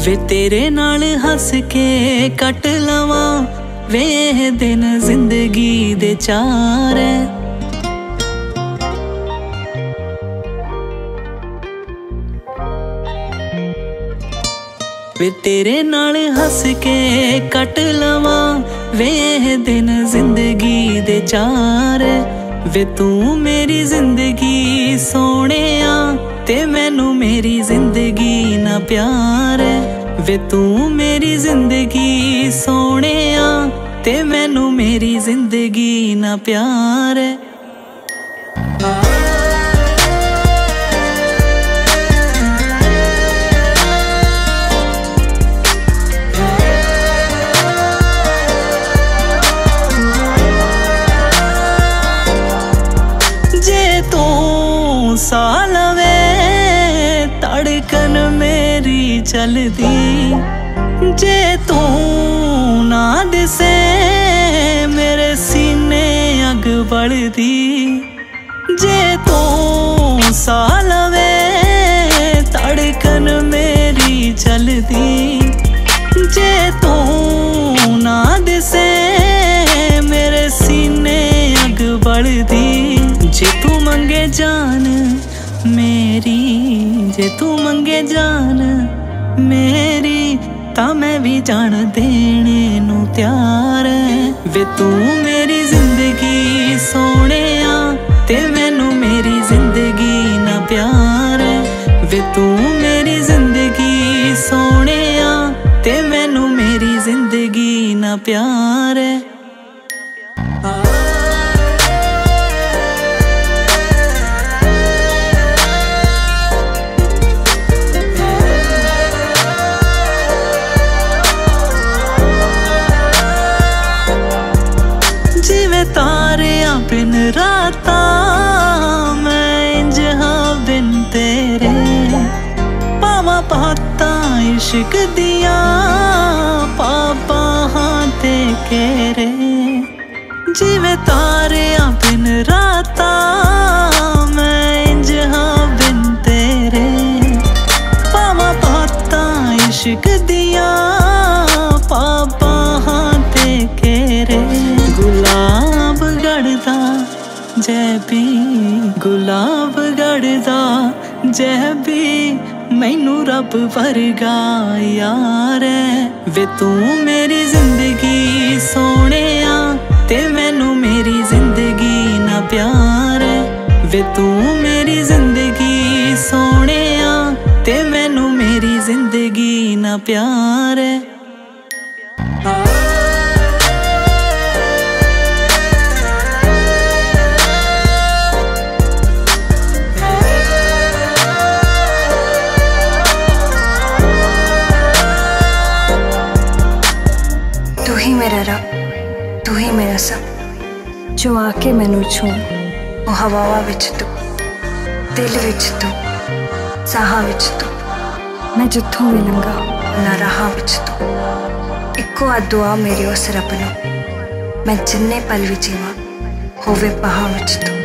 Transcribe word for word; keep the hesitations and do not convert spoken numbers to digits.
वे तेरे नाल हस के कट लवां वे दिन जिंदगी दे चार है। वे तेरे नाल हस के कट लवां वे दिन जिंदगी दे चार है। वे तू मेरी जिंदगी सोहणिया ते मैनू मेरी जिंदगी ना प्यार है। वे तू मेरी जिंदगी सोहणिया ते मैनू मेरी जिंदगी ना प्यार है। साल वे धड़कन मेरी चलदी जे तू ना दिसे मेरे सीने अग बढ़दी। जे तू साल वे धड़कन मेरी चलदी जे तू ना दिसे मेरे सीने अग बढ़दी। जे तू मंगे जान मेरी जे तू मंगे जान मेरी ता मैं भी जान देने नू तैयार है। वे तू मेरी जिंदगी सोहणिया ते मैनू मेरी जिंदगी ना प्यार है। वे तू मेरी जिंदगी सोहणिया ते मैनू मेरी जिंदगी ना प्यार है। तारिया बिन राता मैं इंज हाँ बिन तेरे पावा पाता इश्क दिया पापा हाँ ते केरे। जिवे तारिया बिन राता मैं इंज हाँ बिन तेरे पावा पाता इश्क दिया पापा हाँ ते केरे। गुलाब गढ़दा जै भी गुलाब गढ़दा जै भी मैनू रब वर्गा यार है। वे तू मेरी जिंदगी सोहणिया ते मैनू मेरी जिंदगी ना प्यार है। वे तू मेरी जिंदगी सोहणिया ते मैनू मेरी जिंदगी ना प्यार है। तू ही मेरा रब तू ही मेरा सब जो आके मैनू छू वो हवावां विच तू दिल विच तू साहां विच तू मैं जिथों भी लंघा ना राहां विच तू। इक्को आ दुआ मेरी उस रब नूं मैं जिन्ने पल भी जीवां होवे बाहां विच तू।